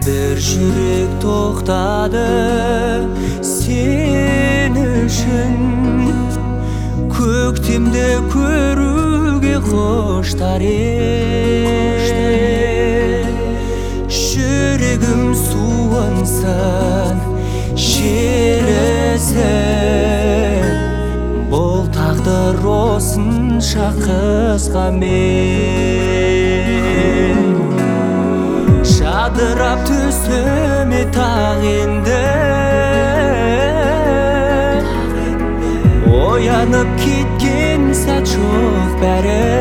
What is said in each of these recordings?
Bir жүрек тоқтады сен үшін, көктемді көруге құштар жүрегім суынсын шерісін, бұл тағдыр осынша қысқа мен. Жадырап түсіме тақ енді, оянып кеткен сәт жоқ бәрі.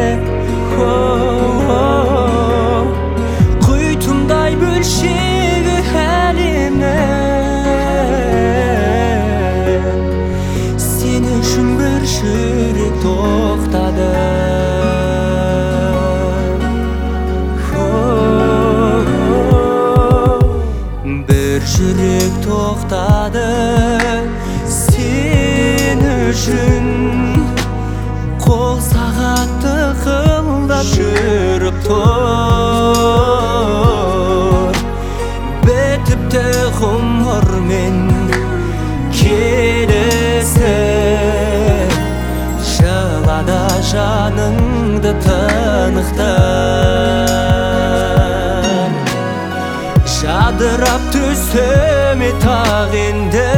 Құйтымдай бөлшегі әлемнің, сен үшін бір жүрек тоқтады. Bir жүрек тоқтады сен үшін, қол сағатты қылдап жүріп тұр. Бітіпті ғұмырмен келесі, жылада жаныңды тынықтыр. Жадырап түсіме тақ енді,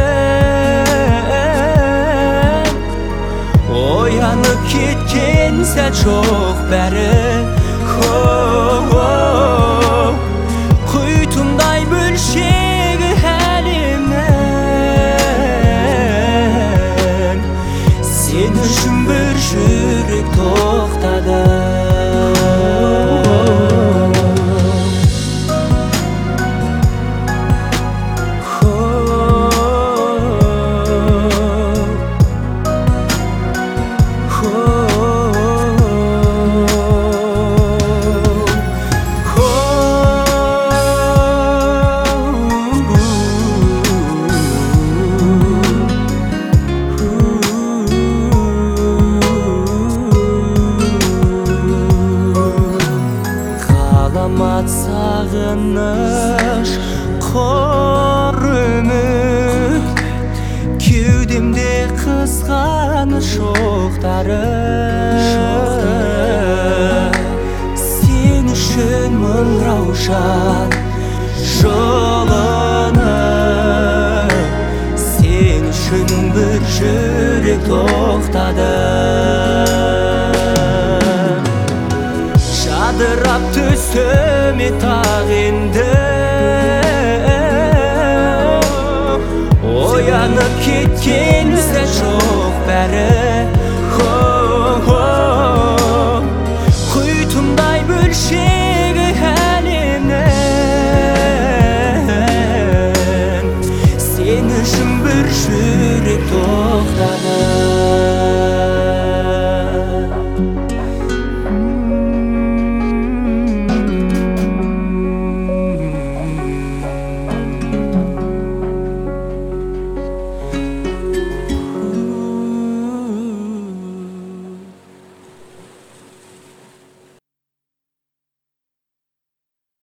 оянып кеткен сәт жоқ бәрі. Құйтымдай бөлшегі әлемнің, сен үшін бір жүрек тоқтады. Сағыныш қор үміт, кеудемде қызғаныш оқтары. Сен үшін мың раушан жолынып, сен үшін бір жүрек тоқтады.